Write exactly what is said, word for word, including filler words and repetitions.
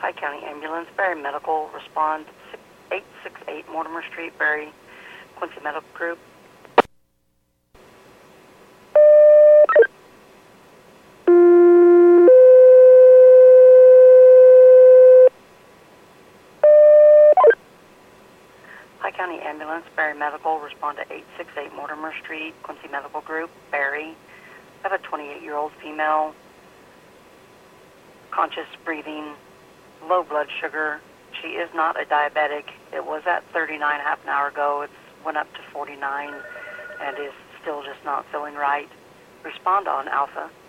County Ambulance, Berry Medical, respond eight six eight Mortimer Street, Berry, Quincy Medical Group. Pike County Ambulance, Berry Medical, respond to eight six eight Mortimer Street, Quincy Medical Group, Berry. I have a twenty-eight-year-old female, conscious breathing, low blood sugar. She is not a diabetic. It was at thirty-nine half an hour ago. It's went up to forty-nine and is still just not feeling right. Respond on Alpha.